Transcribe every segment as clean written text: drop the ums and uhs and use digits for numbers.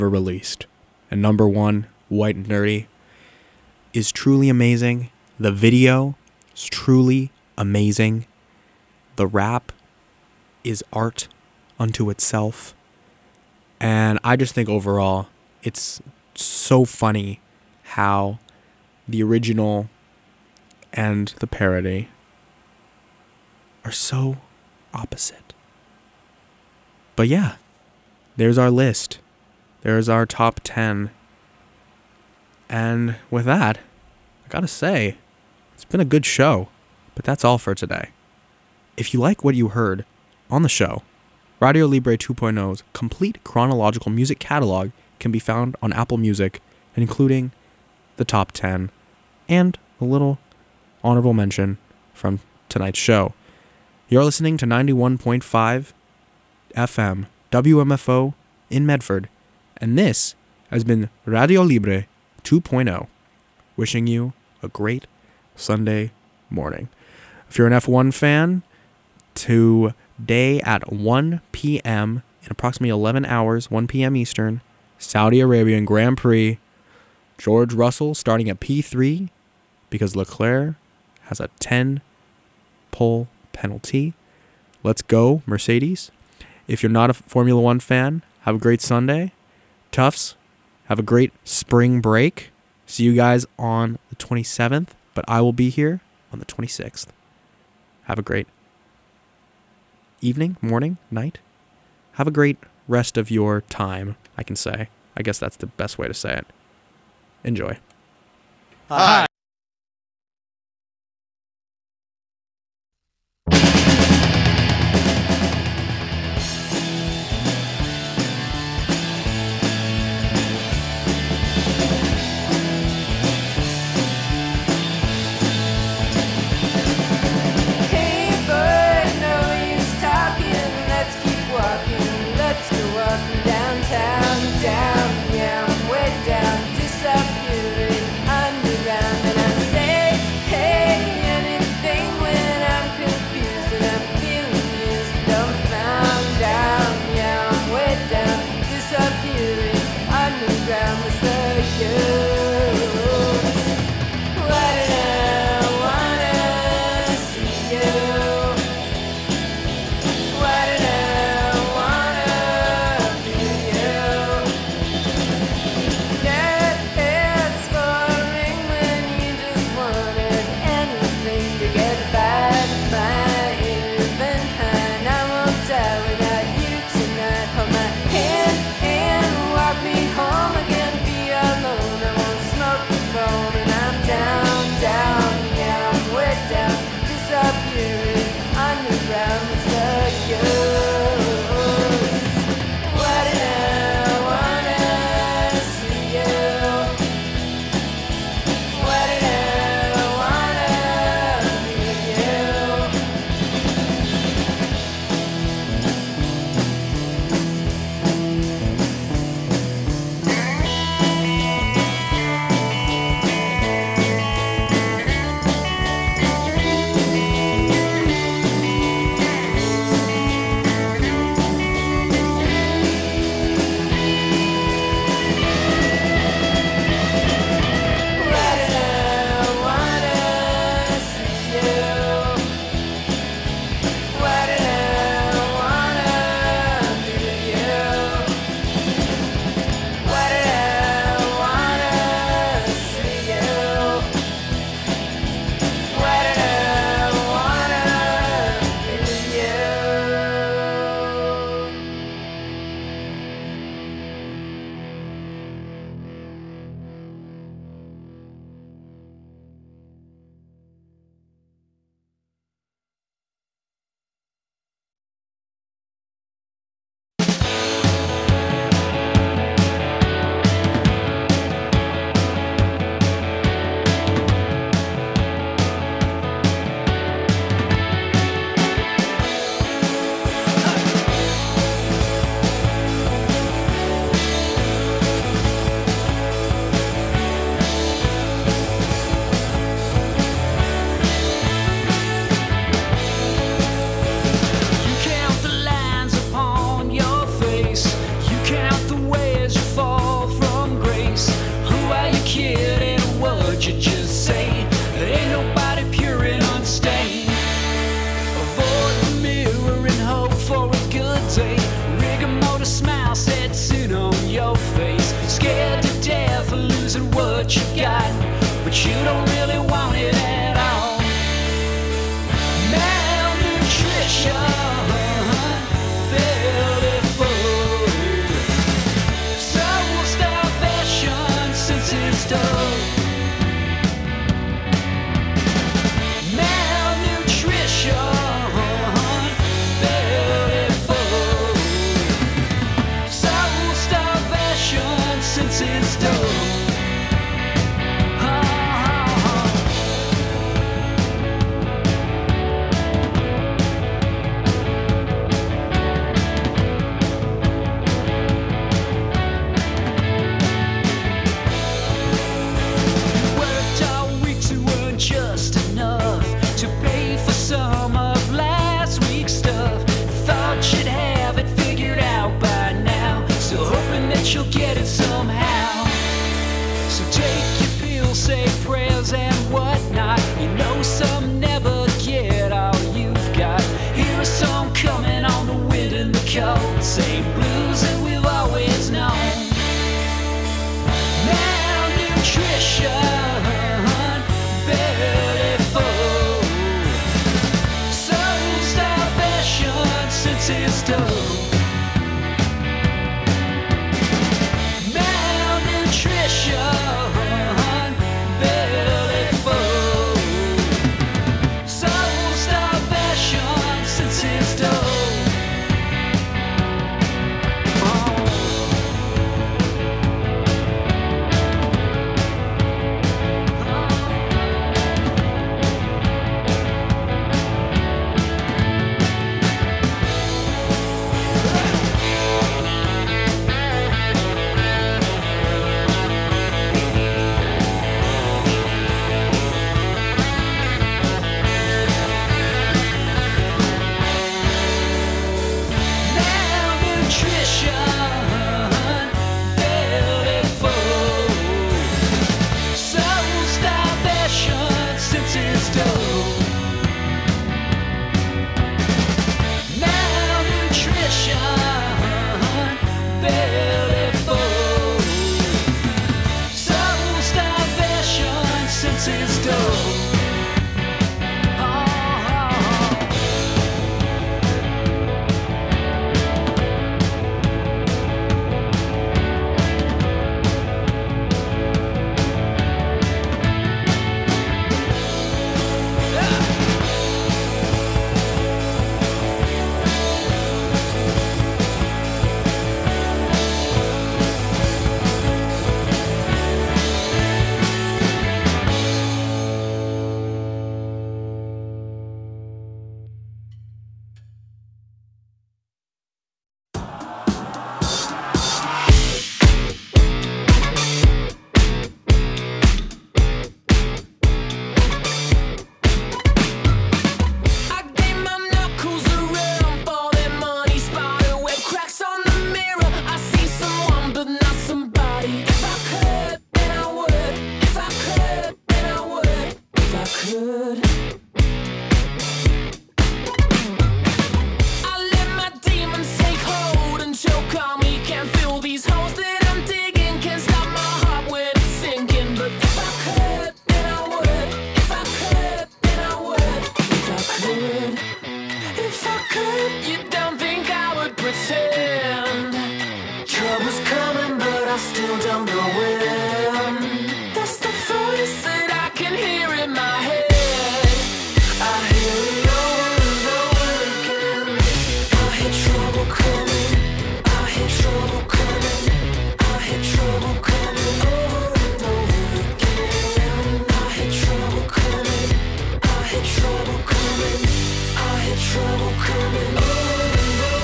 ever released. And number one, White and Nerdy, is truly amazing. The video is truly amazing. The rap is art unto itself. And I just think overall, it's so funny how the original and the parody are so opposite. But yeah, there's our list. There's our top 10. And with that, I gotta say, it's been a good show. But that's all for today. If you like what you heard on the show, Radio Libre 2.0's complete chronological music catalog can be found on Apple Music, including the top 10 and a little honorable mention from tonight's show. You're listening to 91.5 FM WMFO in Medford, and this has been Radio Libre 2.0, wishing you a great Sunday morning. If you're an F1 fan, today at 1 p.m., in approximately 11 hours, 1 p.m. Eastern, Saudi Arabian Grand Prix, George Russell starting at P3 because Leclerc has a 10-pole penalty. Let's go, Mercedes. If you're not a Formula One fan, have a great Sunday. Tufts, have a great spring break. See you guys on the 27th, but I will be here on the 26th. Have a great evening, morning, night. Have a great rest of your time, I can say. I guess that's the best way to say it. Enjoy. Hi. Down, yeah, I'm way down, disappearing underground. isn't what you got, but you don't really want it at all. Malnutrition, belly full, soul starvation since it's done. It's done. Worked all week to earn just enough to pay for some of last week's stuff. Thought you'd have it figured out by now, still hoping that you'll get it somehow. So take your pills, say prayers and whatnot. You know some never get all you've got. Hear a song coming on the wind and the cold, same blues that we've always known. Malnutrition, belly full, soul starvation since it's done.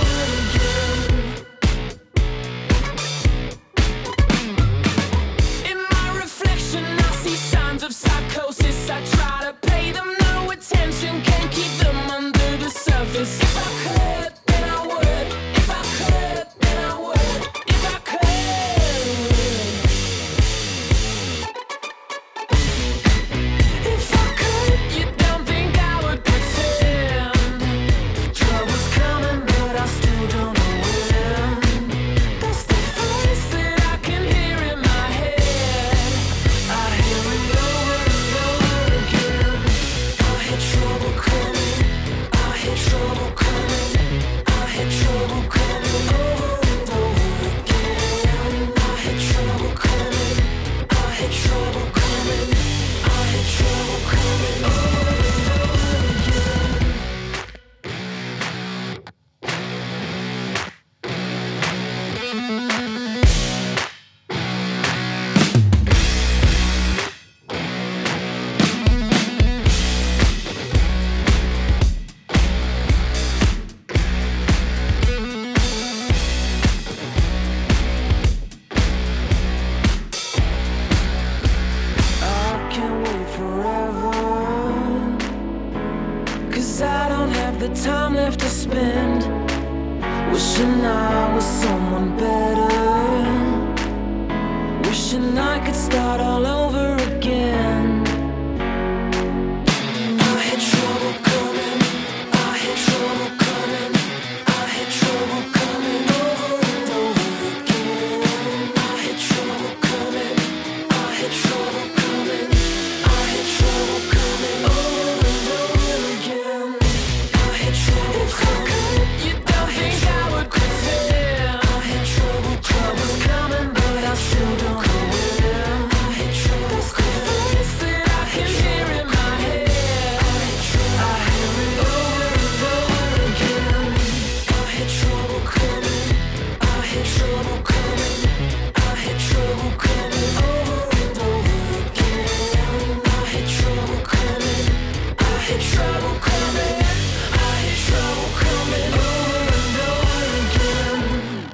In the time left to spend, wishing I was someone better, wishing I could start all over again. I had trouble coming, I had trouble coming, I had trouble coming over and over again. I had trouble coming, I had trouble coming, I had trouble coming over and over again. I had trouble coming, you don't think I would quit there. I had trouble, trouble's coming, but I still don't know where. I had trouble coming, that I can hear in my head. I hear it over and over again. I had trouble coming, I had trouble coming, I had trouble coming over and over again. I had trouble coming, I had trouble coming, I had trouble coming over and over again.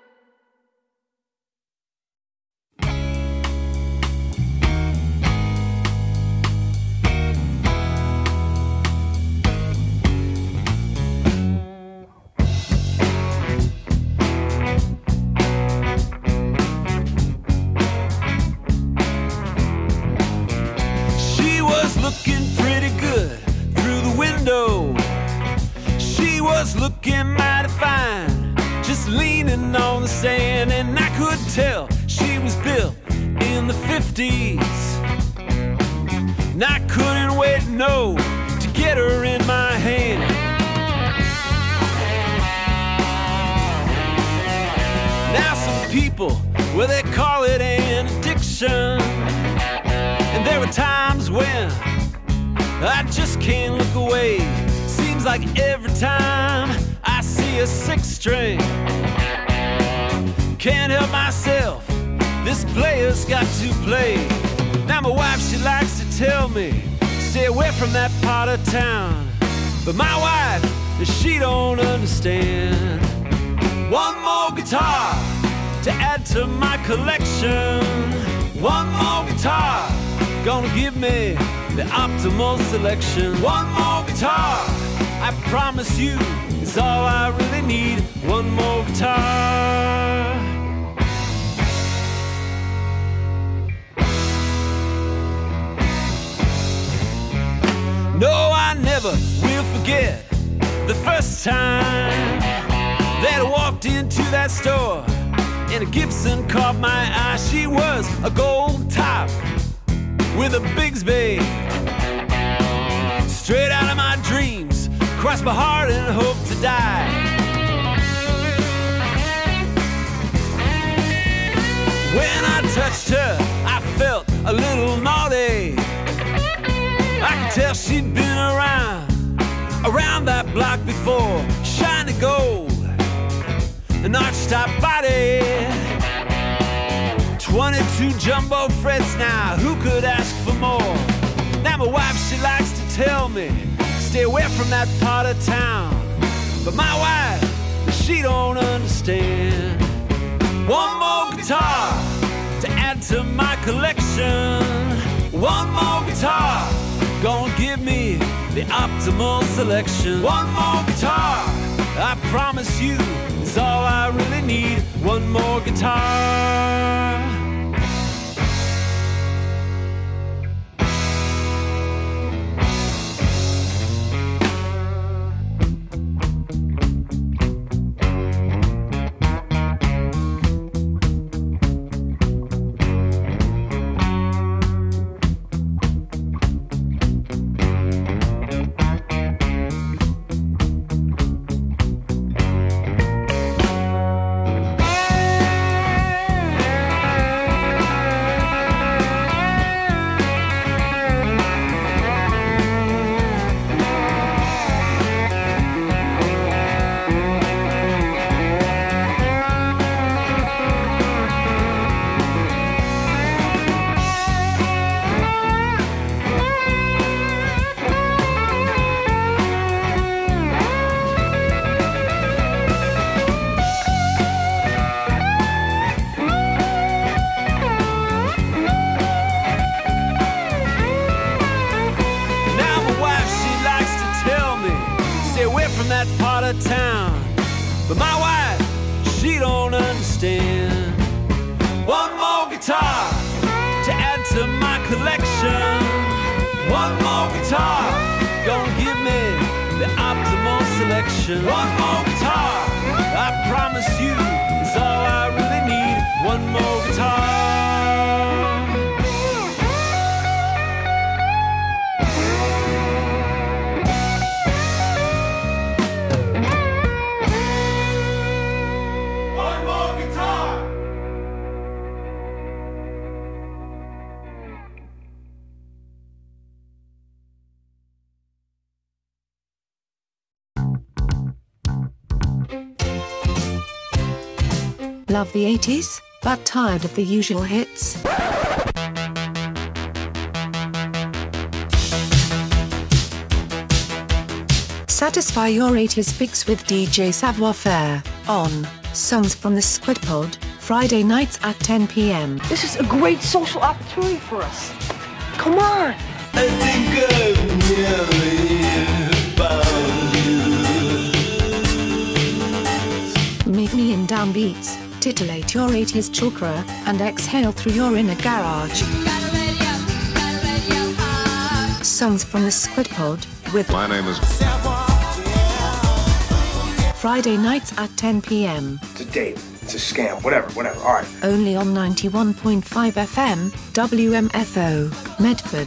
She was looking pretty good through the window. She was looking mighty fine, just leaning on the sand, and I could tell she was built in the 50s. And I couldn't wait, no, to get her in my hand. Now some people, well, they call it an addiction. And there were times when I just can't look away. Seems like every time I see a six string, can't help myself, this player's got to play. Now my wife, she likes to tell me, stay away from that part of town. But my wife, she don't understand. One more guitar to add to my collection. One more guitar, gonna give me the optimal selection. One more guitar, I promise you, is all I really need. One more guitar. No, I never will forget the first time that I walked into that store and a Gibson caught my eye. She was a gold top with a Bigsby, straight out of my dreams, crossed my heart and hope to die. When I touched her, I felt a little naughty. I could tell she'd been around that block before. Shiny gold, an arch-top body, 22 jumbo frets now, who could ask for more? Now my wife, she likes to tell me, stay away from that part of town. But my wife, she don't understand. One more guitar to add to my collection. One more guitar, gonna give me the optimal selection. One more guitar, I promise you, is all I really need. One more guitar. passion. One more guitar, I promise you, is all I really need. One more guitar. Love the 80s, but tired of the usual hits? Satisfy your 80s fix with DJ Savoir Faire on Songs from the Squid Pod, Friday nights at 10 p.m. This is a great social opportunity for us. Come on! I think I've nearly found you. Meet me in downbeats, titillate your 80s chakra, and exhale through your inner garage. Songs from the Squid Pod with My name is Friday nights at 10 p.m. It's a date. It's a scam. Whatever. All right. Only on 91.5 FM, WMFO, Medford.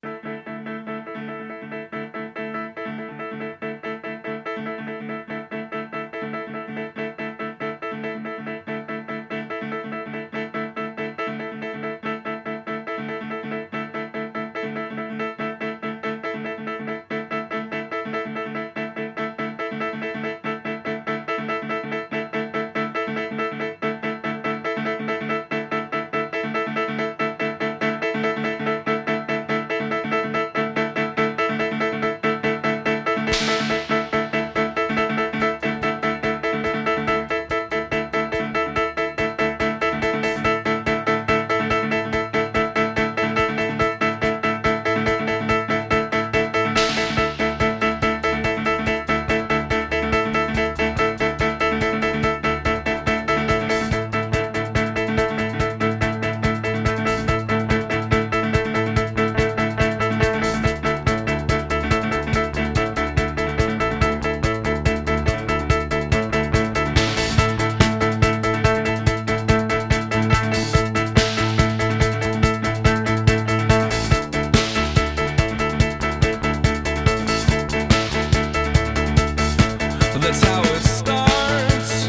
That's how it starts.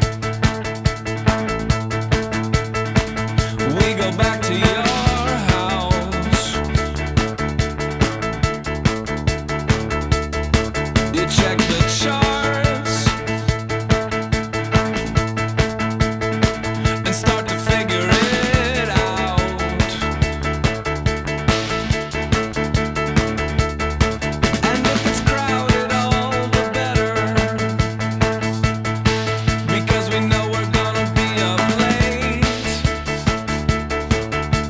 We go back to your house. You check the charts and start to figure it out. And if it's crowded, all the better. Because we know we're gonna be up late.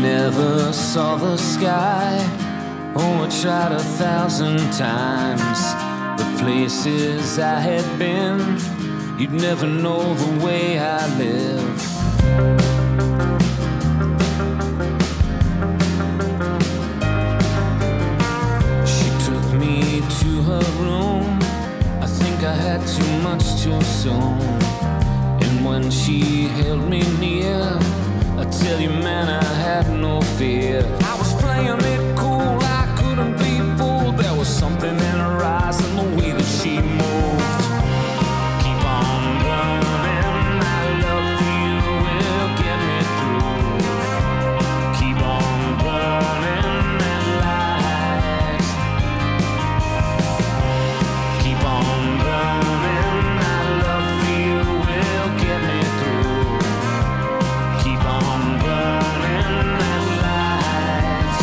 never saw the sky. Oh, I tried 1,000 times. The places I had been, you'd never know the way I live. She took me to her room. I think I had too much too soon. And when she held me near, I tell you, man, I had no fear. I was playing it cool, I couldn't be fooled. There was something in her eyes and the way that she moved. Keep on running, my love for you will get me through. Keep on burning that light. Keep on burning, my love for you will get me through. Keep on burning that light.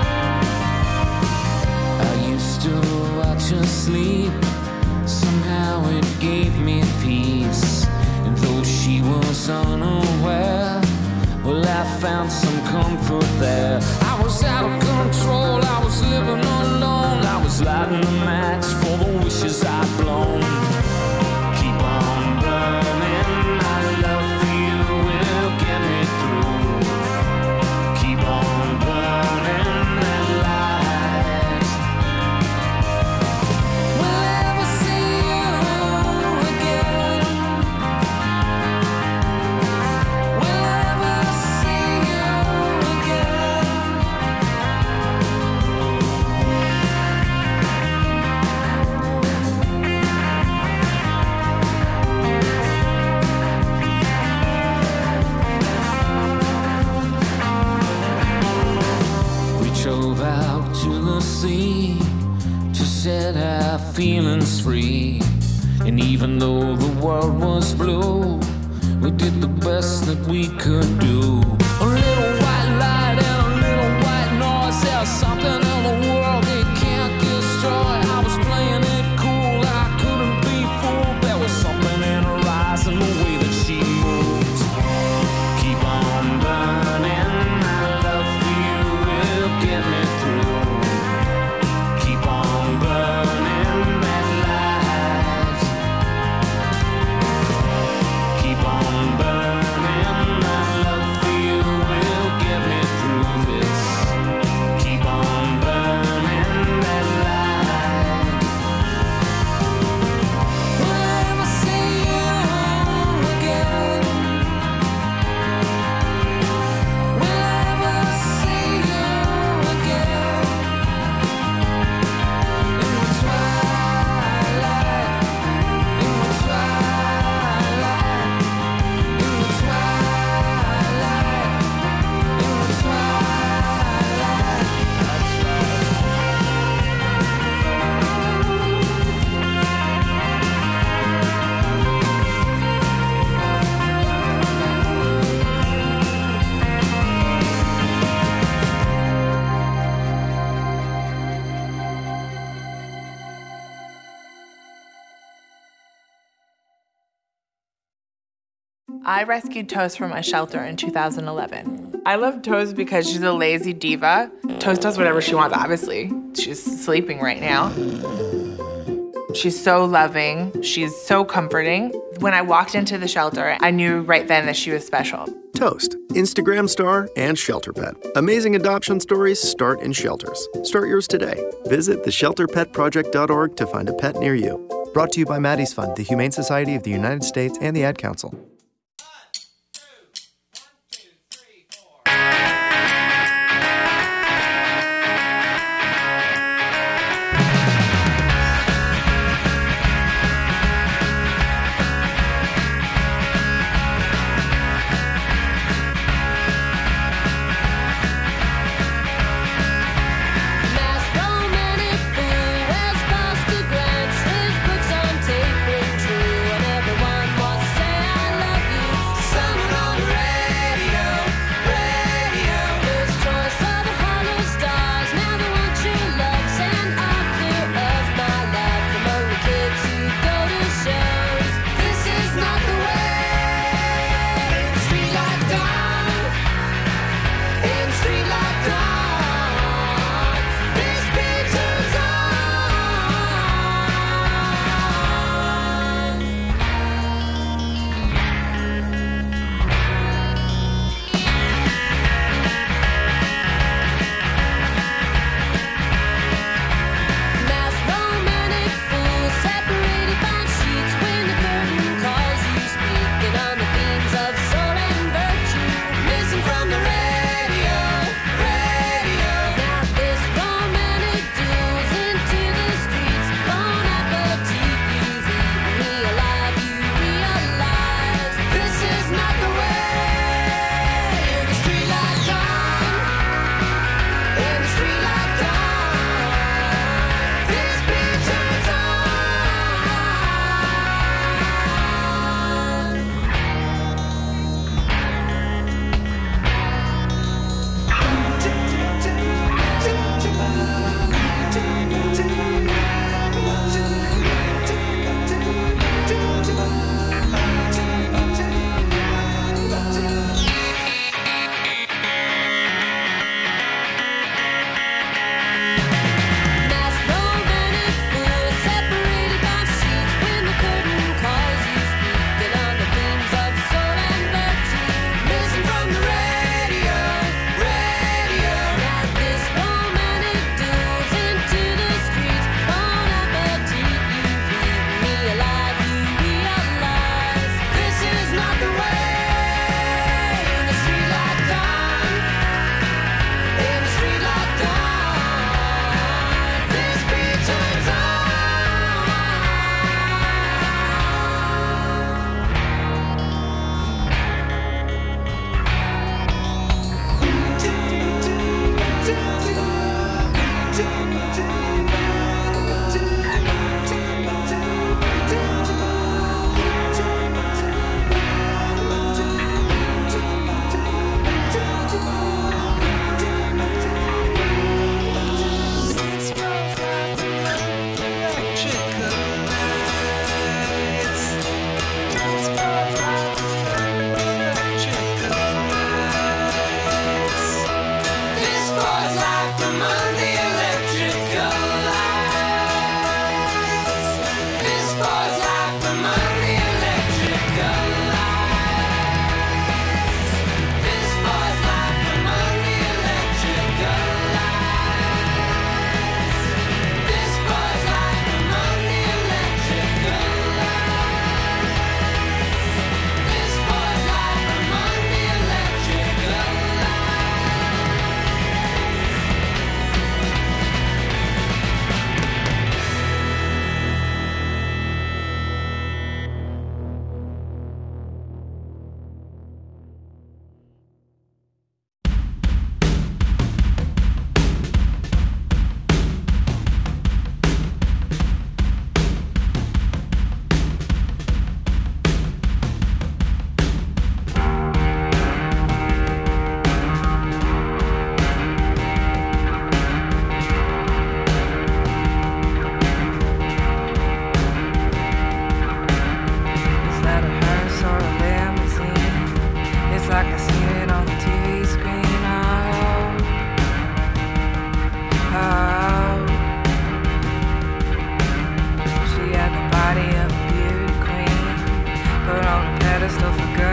I used to watch her sleep. Somehow it gave me peace. And though she was unaware, well, I found some comfort there. I was out of control, I was living alone. I was lighting a match for the wishes I'd blown. Keep on burning, my love for you will get me through. Keep on burning that light. Will I ever see you again? Will I ever see you again? We drove out to the sea to set our feelings free. And even though the world was blue, we did the best that we could do. A little white light and a little white noise. There's something in the world they can't destroy. I was playing it cool, I couldn't be fooled. There was something in her eyes and the way that she moved. Keep on burning, my love for you will get me through. Keep on burning that light. Keep on burning, my love for you will get me through this. Keep on burning that light. Will I ever see you again? Will I ever see you again? In the twilight, in the twilight, in the twilight, in the twilight. That's right. I rescued Toast from a shelter in 2011. I love Toast because she's a lazy diva. Toast does whatever she wants, obviously. She's sleeping right now. She's so loving. She's so comforting. When I walked into the shelter, I knew right then that she was special. Toast, Instagram star and shelter pet. Amazing adoption stories start in shelters. Start yours today. Visit theshelterpetproject.org to find a pet near you. Brought to you by Maddie's Fund, the Humane Society of the United States, and the Ad Council. Mass romantic fool wears past a glance. His books on tape ring true, and everyone must say I love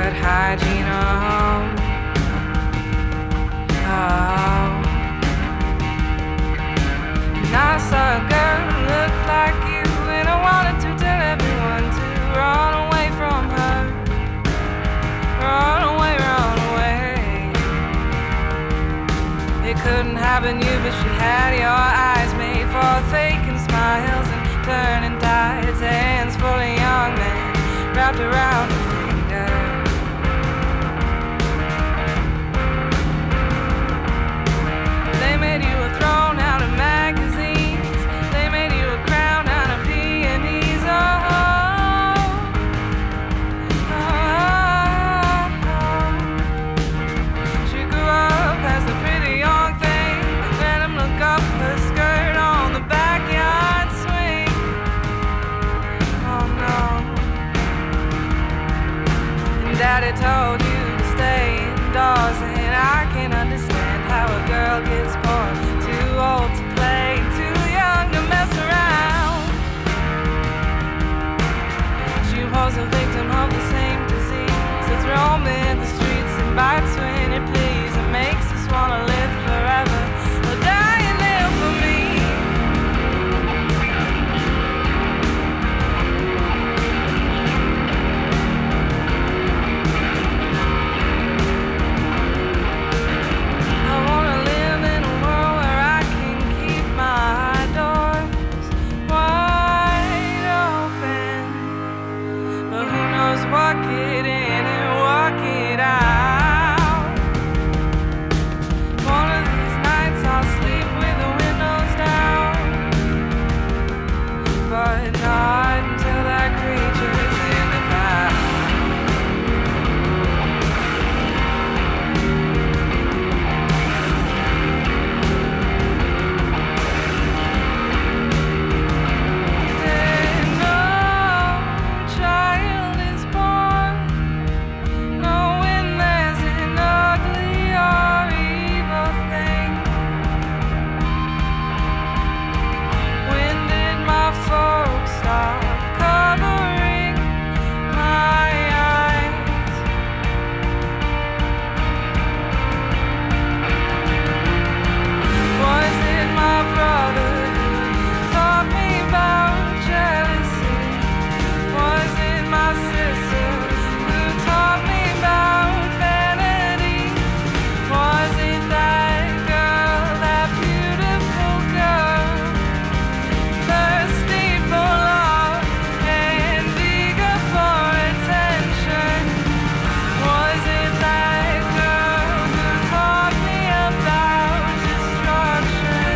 good hygiene. And I saw a girl who looked like you, and I wanted to tell everyone to run away from her. Run away, run away. It couldn't happen to you, but she had your eyes made for faking smiles and turning tides. Hands full of young men wrapped around her finger. They made you a throne out of magazines. They made you a crown out of peonies. She grew up as a pretty young thing. Let him look up her skirt on the backyard swing. Oh no. And Daddy told you to stay indoors, and I can understand how a girl gets bored. Too old to play, too young to mess around. She was a victim of the same disease that's roaming the streets and bites when it pleases. It makes us wanna live forever or die and live for me. I wanna live in a world where I can keep my doors wide open, but who knows what get in and what get out. One of these nights I'll sleep with the windows down, but not until that creature's in the past. And no child is born knowing there's an ugly or evil thing. When did my folks stop covering my eyes? Was it my brother who taught me about jealousy? Was it my sister who taught me about vanity? Was it that girl, that beautiful girl, thirsty for love and eager for attention? Was it that girl who taught me about destruction?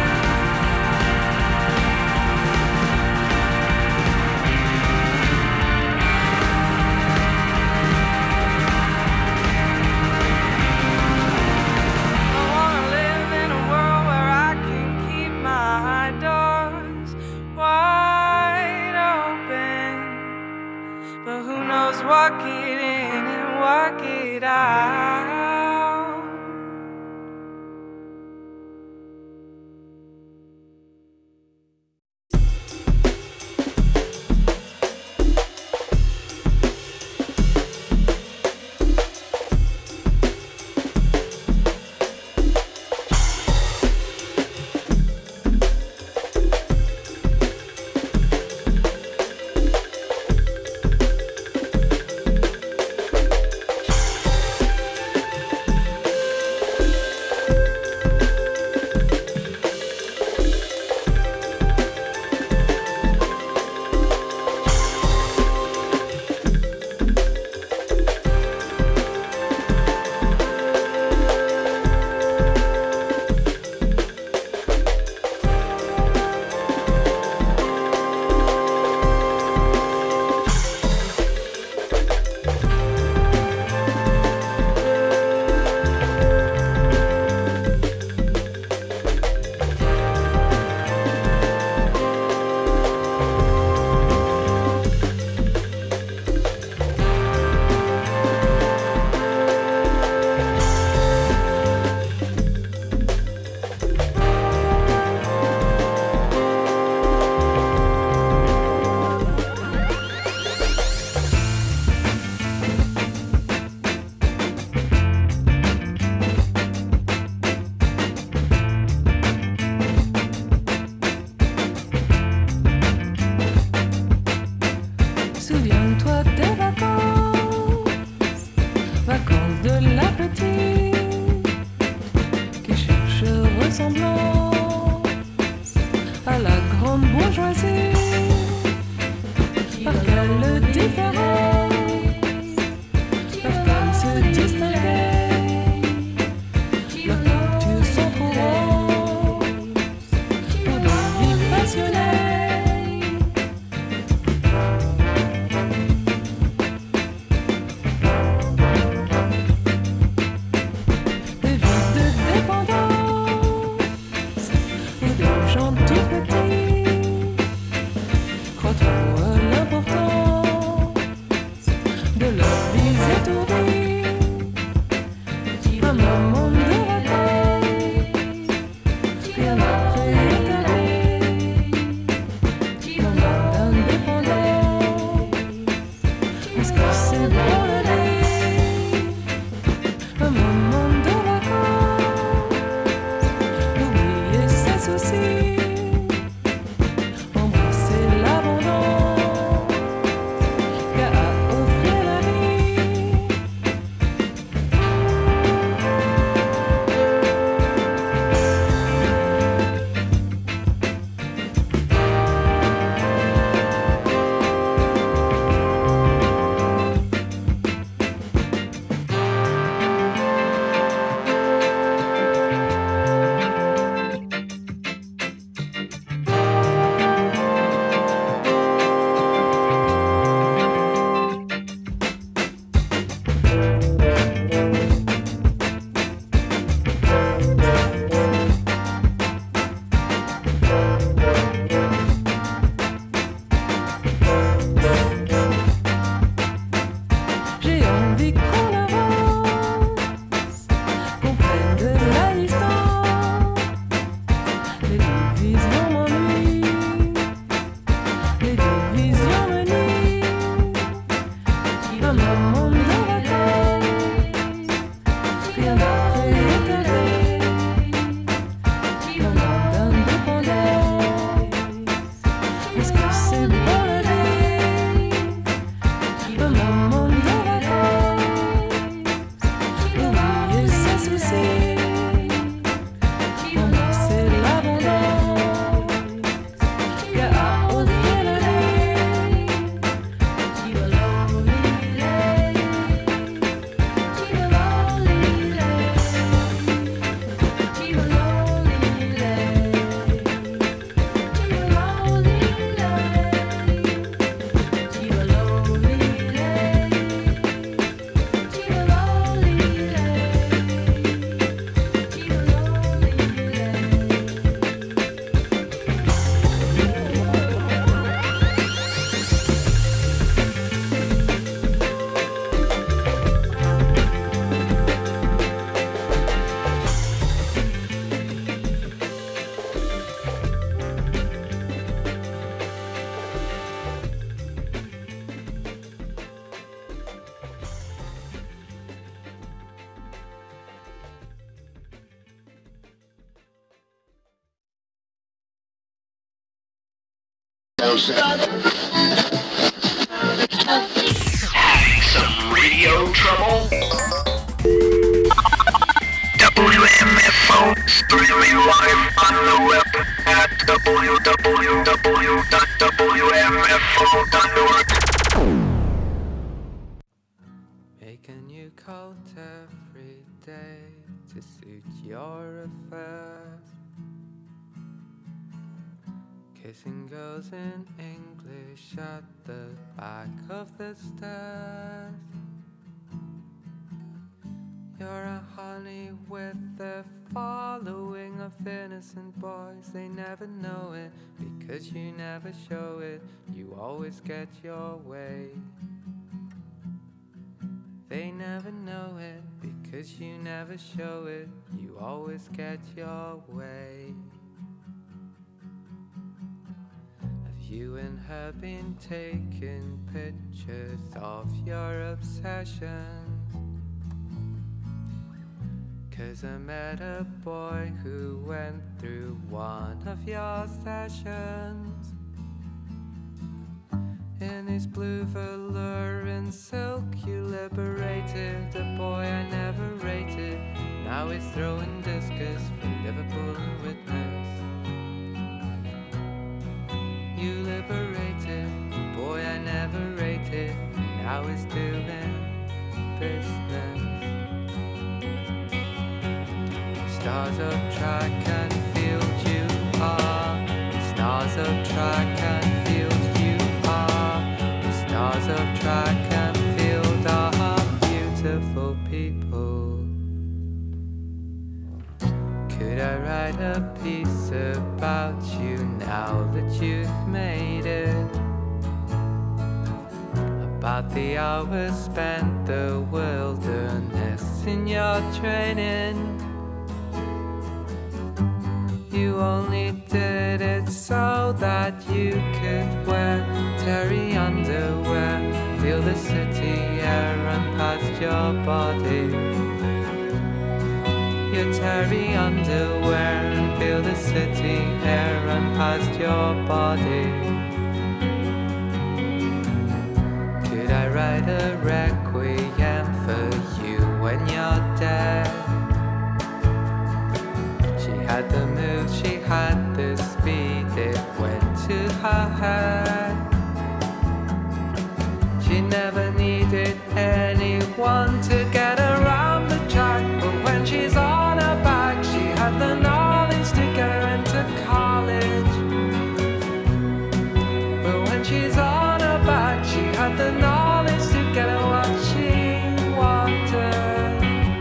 I wanna live in a world where I can keep my doors wide open, but who knows what get in and what get out. de la petite qui cherche ressemblance à la grande bourgeoisie. Par quelle différence peuvent-elles se distinguer? Leurs cultures sont trop roses pour des vies passionnées. Des vies de dépendance ou des gens tout petits. Crois-tu à l'importance de leur vie étourdie? Un moment de vacances, rien n'a préétabli. Moment d'indépendance, est-ce que c'est pour la vie? Un moment de vacances, oublier ses soucis, embrasser l'abondance qu'a à offrir la vie. J'ai envie qu'on avance, qu'on prenne de la distance. Les divisions m'ennuient, les divisions me nuisent. Un moment de vacances, rien n'a préétabli. Moment d'indépendance, est-ce que c'est pour la vie? Un moment de vacances, oublier ses soucis, embrasser l'abondance qu'a à offrir la vie. Some radio trouble? WMFO streaming live on the web at www.wmfo.org. Make a new coat every day to suit your affairs. Kissing girls in English at the back of the stairs. You're a honey with the following of innocent boys. They never know it because you never show it. You always get your way. They never know it because you never show it. You always get your way. Have you and her been taking pictures of your obsessions? 'Cause I met a boy who went through one of your sessions. In his blue velour and silk you liberated a boy I never now he's throwing discus from Liverpool and witness. You liberated, boy I never rated, now he's doing business. Stars of track and field you are, stars of track and field you are, the stars of track and field are beautiful people. Could I write a piece about you now that you've made it? About the hours spent the wilderness in your training. You only did it so that you could wear terry underwear, feel the city air run past your body. Your terry underwear and feel the city air run past your body. Could I write a requiem for you when you're dead? She had the move, she had the speed, it went to her head. She never needed anyone to get around the track, but when she's on her back, she had the knowledge to get her into college. But when she's on her back, she had the knowledge to get her what she wanted.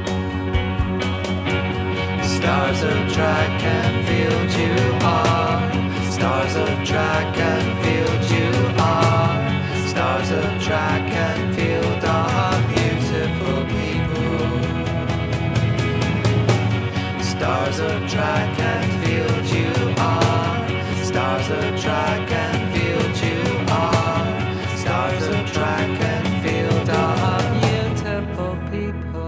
Stars of track and field you are, stars of track and field you are, stars of track and field are beautiful people. Stars of track and field you are, stars of track and field you are, stars of track and field are beautiful people.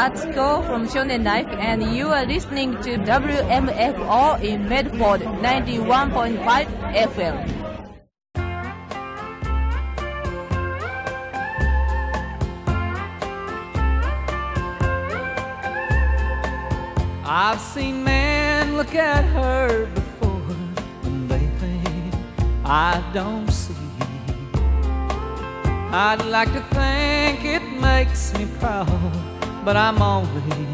Atsuko from Shonen Life, and you are listening to WMFO in Medford 91.5 FM. I've seen men look at her before and they think I don't see. I'd like to think it makes me proud, but I'm always